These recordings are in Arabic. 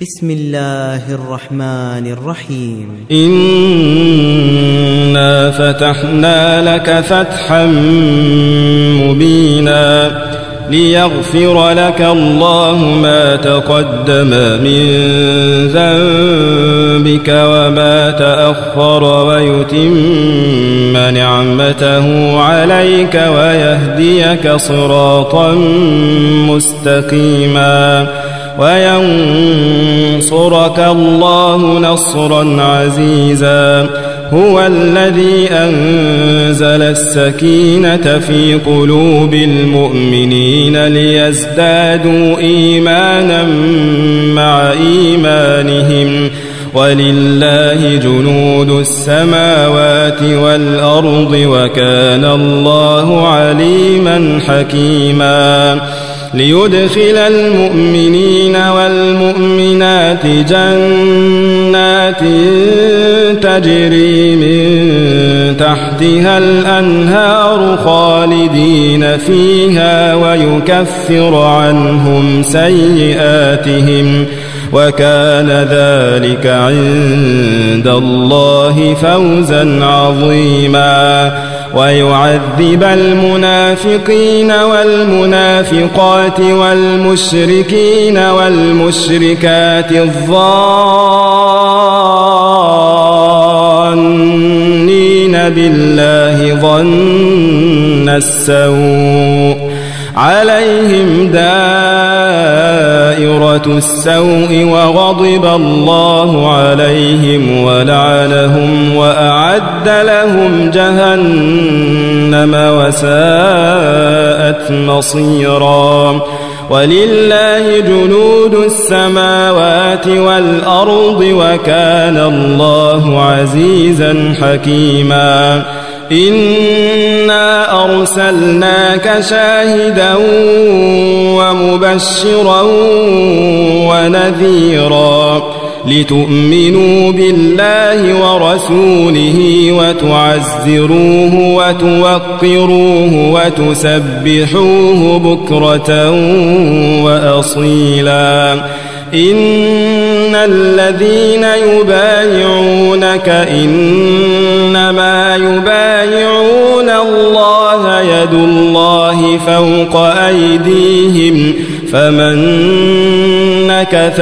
بسم الله الرحمن الرحيم. إنا فتحنا لك فتحا مبينا ليغفر لك الله ما تقدم من ذنبك وما تأخر ويتم نعمته عليك ويهديك صراطا مستقيما وينصرك الله نصرا عزيزا. هو الذي أنزل السكينة في قلوب المؤمنين ليزدادوا إيمانا مع إيمانهم ولله جنود السماوات والأرض وكان الله عليما حكيما. ليدخل المؤمنين والمؤمنات جنات تجري من تحتها الأنهار خالدين فيها ويكفر عنهم سيئاتهم وكان ذلك عند الله فوزا عظيما. ويعذب المنافقين والمنافقات والمشركين والمشركات الظانين بالله ظن السوء عليهم دائرة السوء وغضب الله عليهم ولعنهم وأعد لهم جهنم وساءت مصيرا. ولله جنود السماوات والأرض وكان الله عزيزا حكيما. إنا أرسلناك شاهدا ومبشرا ونذيرا لتؤمنوا بالله ورسوله وتعزروه وتوقروه وتسبحوه بكرة وأصيلا. إن الذين يبايعونك إنما يبايعون الله يد الله فوق أيديهم فمن نكث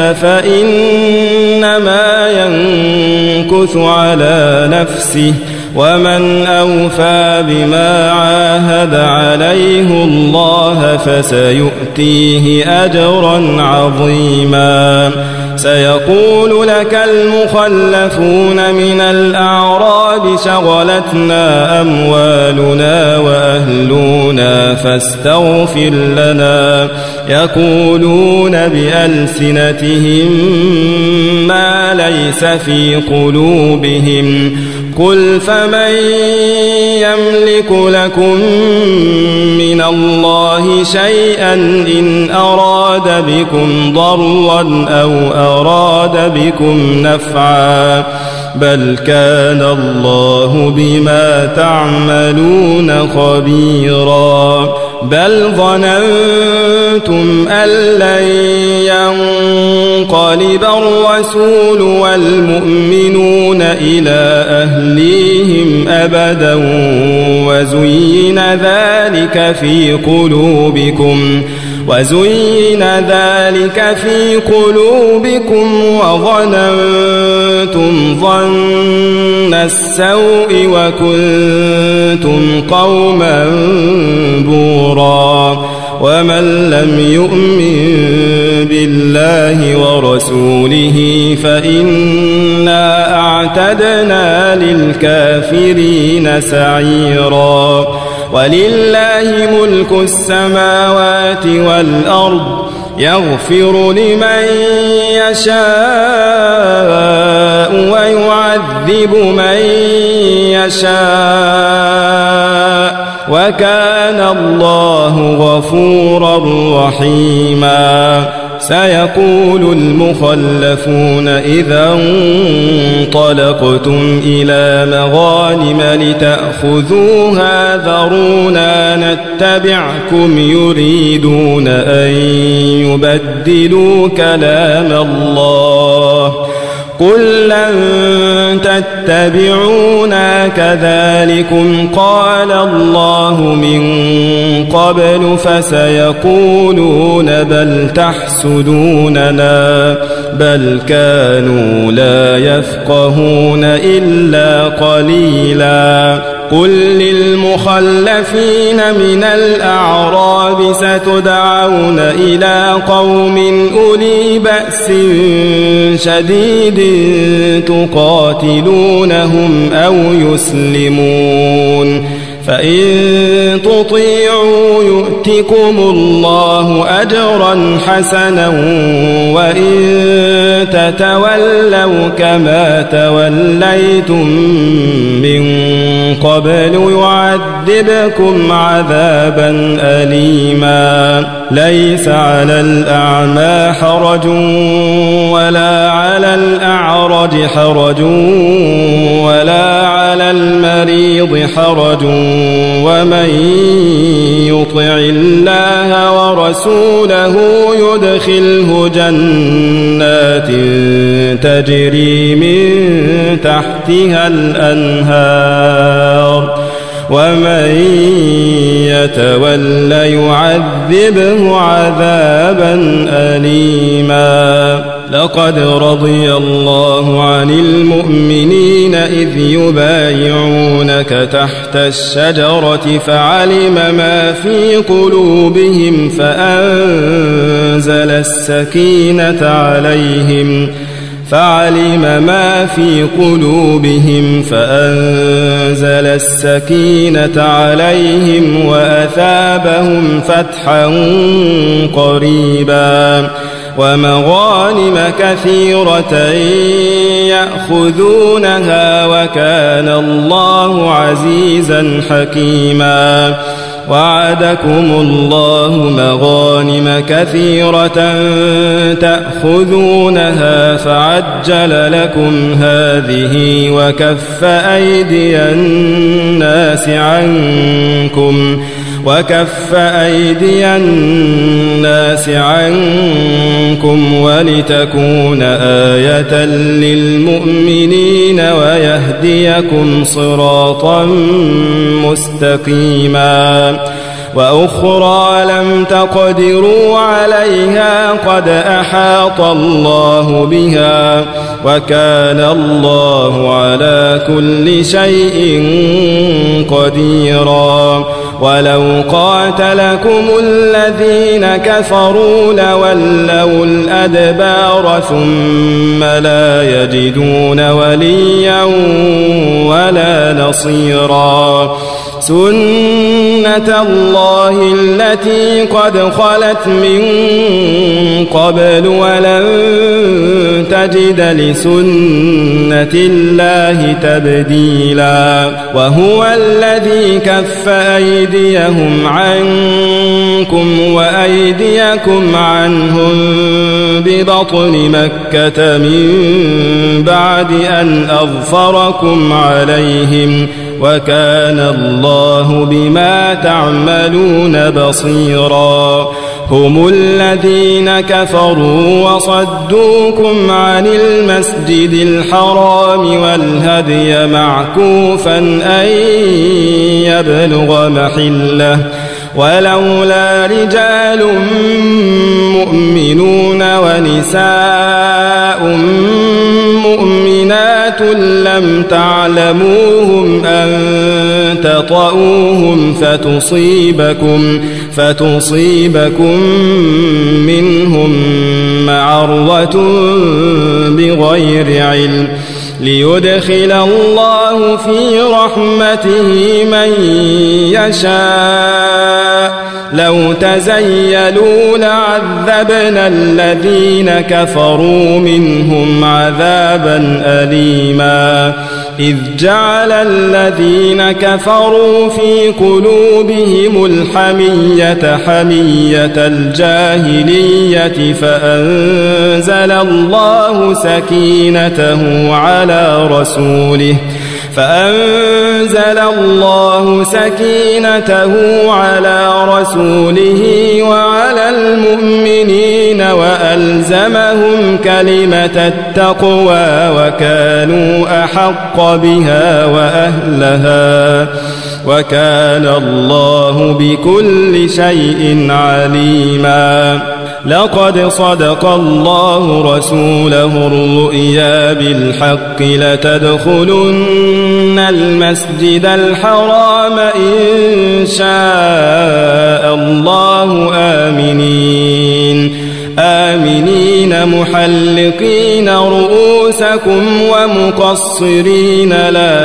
فإنما ينكث على نفسه ومن أوفى بما عاهد عليه الله فسيؤتيه أجرا عظيما. سيقول لك المخلفون من الأعراب شغلتنا أموالنا وأهلنا فاستغفر لنا يقولون بألسنتهم ما ليس في قلوبهم قل فمن يملك لكم من الله شيئا إن أراد بكم ضرا أو أراد بكم نفعا بل كان الله بما تعملون خبيرا. بل ظننتم أن لن ينقلب الرسول والمؤمنون إلى أهليهم أبدا وزين ذلك في قلوبكم وظننتم ظن السوء وكنتم قوما بورا. ومن لم يؤمن بالله ورسوله فإنا أعتدنا للكافرين سعيرا. ولله ملك السماوات والأرض يغفر لمن يشاء ويعذب من يشاء وكان الله غفورا رحيما. سيقول المخلفون إذا انطلقتم إلى مغانم لتأخذوها ذرونا نتبعكم يريدون أن يبدلوا كلام الله قل لن تتبعونا كذلكم قال الله من قبل فسيقولون بل تحسدوننا بل كانوا لا يفقهون إلا قليلا قل للمخلفين من الأعراب ستدعون إلى قوم أولي بأس شديد تقاتلونهم أو يسلمون فإن تطيعوا يؤتكم الله أجرا حسنا وإن تتولوا كما توليتم من قبل يعذبكم عذابا أليما ليس على الأعمى حرج ولا على الأعرج حرج ولا على المريض حرج ومن يطع الله ورسوله يدخله جنات تجري من تحتها الأنهار ومن يتول يعذبه عذابا أليما لقد رضي الله عن المؤمنين إذ يبايعونك تحت الشجرة فعلم ما في قلوبهم فأنزل السكينة عليهم وأثابهم فتحا قريبا ومغانم كثيرة يأخذونها وكان الله عزيزا حكيما وعدكم الله مغانم كثيرة تأخذونها فعجل لكم هذه وكف أيدي الناس عنكم ولتكون آية للمؤمنين ويهديكم صراطا مستقيما وأخرى لم تقدروا عليها قد أحاط الله بها وكان الله على كل شيء قديرا ولو قاتلكم الذين كفروا لولوا الأدبار ثم لا يجدون وليا ولا نصيرا سنة الله التي قد خلت من قبل ولن تجد لسنة الله تبديلا وهو الذي كف أيديهم عنكم وأيديكم عنهم ببطن مكة من بعد أن أظفركم عليهم وكان الله بما تعملون بصيرا هم الذين كفروا وصدوكم عن المسجد الحرام والهدي معكوفا أن يبلغ محله ولولا رجال مؤمنون ونساء مؤمنات لم تعلموهم أن تطؤوهم فتصيبكم منهم معرة بغير علم ليدخل الله في رحمته من يشاء لو تزيلوا لعذبنا الذين كفروا منهم عذابا أليما إذ جعل الذين كفروا في قلوبهم الحمية حمية الجاهلية فأنزل الله سكينته على رسوله وعلى المؤمنين وألزمهم كلمة التقوى وكانوا أحق بها وأهلها وكان الله بكل شيء عليما. لقد صدق الله رسوله الرؤيا بالحق لتدخلن المسجد الحرام إن شاء الله آمنين محلقين رؤوسكم ومقصرين لا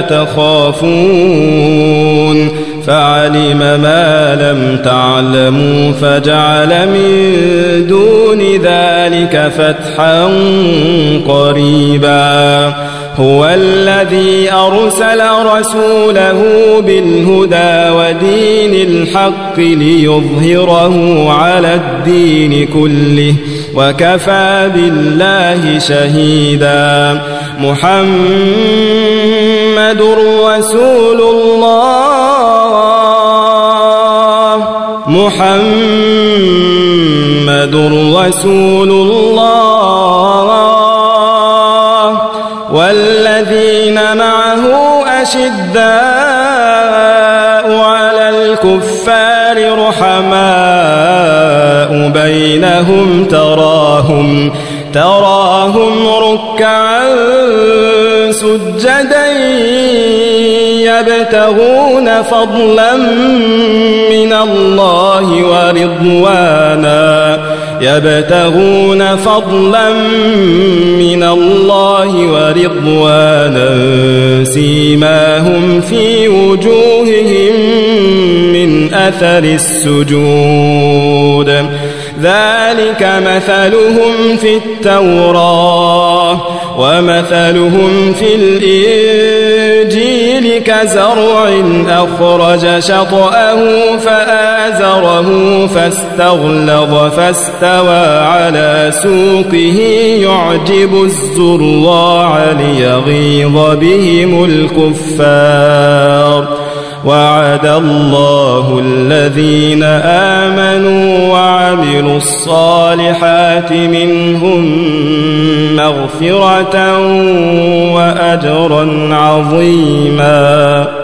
تخافون فعلم ما لم تعلموا فجعل من دون ذلك فتحا قريبا. هو الذي أرسل رسوله بالهدى ودين الحق ليظهره على الدين كله وكفى بالله شهيدا. محمد رسول الله والذين معه أشداء على الكفار رحماء بينهم تراهم ركعا سجدا يبتغون فضلا من الله ورضوانا سيماهم في وجوههم من أثر السجود ذلك مثلهم في التوراة ومثلهم في الإنجيل كزرع أخرج شطأه فآزره فاستغلظ فاستوى على سوقه يعجب الزراع ليغيظ بهم الكفار. وعد الله الذين آمنوا وعملوا الصالحات منهم مغفرة وأجرا عظيما.